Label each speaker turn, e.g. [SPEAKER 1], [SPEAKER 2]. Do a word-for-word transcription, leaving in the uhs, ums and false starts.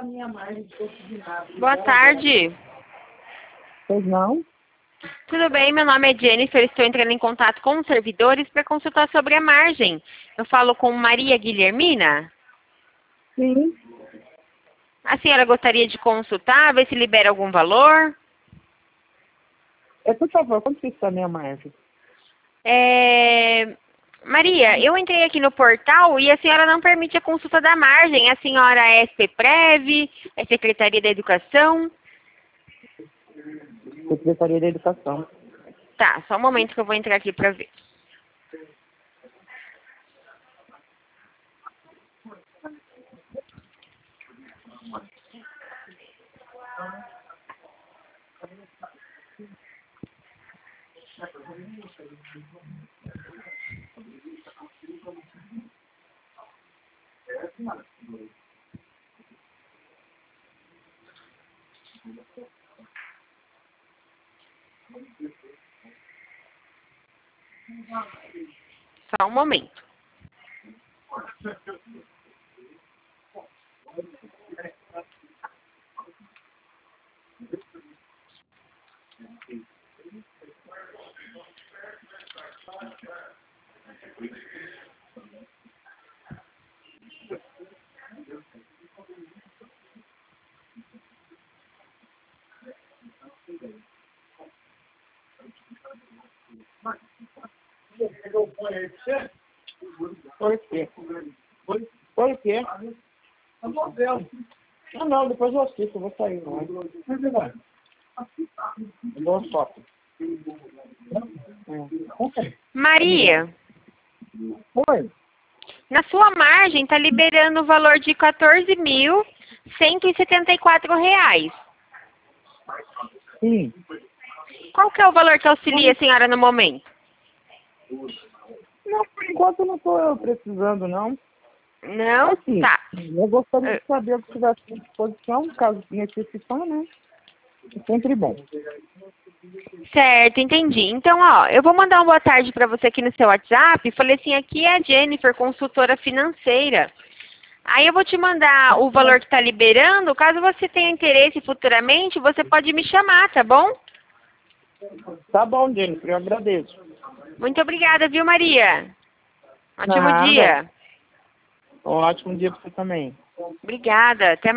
[SPEAKER 1] Boa tarde.
[SPEAKER 2] Pois não?
[SPEAKER 1] Tudo bem? Meu nome é Jennifer. Estou entrando em contato com os servidores para consultar sobre a margem. Eu falo com Maria Guilhermina.
[SPEAKER 2] Sim.
[SPEAKER 1] A senhora gostaria de consultar, ver se libera algum valor?
[SPEAKER 2] É, por favor, quanto que está a minha margem?
[SPEAKER 1] É... Maria, eu entrei aqui no portal e a senhora não permite a consulta da margem. A senhora é SPPrev, é Secretaria da Educação?
[SPEAKER 2] Secretaria da Educação.
[SPEAKER 1] Tá, só um momento que eu vou entrar aqui para ver. Só um momento.
[SPEAKER 2] Por quê? Por quê? Ah, não, depois eu assisto, eu vou sair. Não. Eu dou uma foto. É.
[SPEAKER 1] Maria,
[SPEAKER 2] Oi.
[SPEAKER 1] na sua margem está liberando o valor de quatorze mil cento e setenta e quatro reais.
[SPEAKER 2] Sim.
[SPEAKER 1] Qual que é o valor que auxilia a senhora no momento?
[SPEAKER 2] Não, por enquanto eu não estou precisando, não.
[SPEAKER 1] Não?
[SPEAKER 2] Assim,
[SPEAKER 1] Tá.
[SPEAKER 2] eu gostaria de saber o que tivesse à disposição, caso necessitar, né? É sempre bom.
[SPEAKER 1] Certo, entendi. Então, ó, eu vou mandar uma boa tarde para você aqui no seu WhatsApp. Falei assim, aqui é a Jennifer, consultora financeira. Aí eu vou te mandar o valor que está liberando. Caso você tenha interesse futuramente, você pode me chamar, tá bom?
[SPEAKER 2] Tá bom, Jennifer, eu agradeço.
[SPEAKER 1] Muito obrigada, viu, Maria? Ótimo
[SPEAKER 2] Nada.
[SPEAKER 1] dia.
[SPEAKER 2] Um ótimo dia para você também.
[SPEAKER 1] Obrigada. Até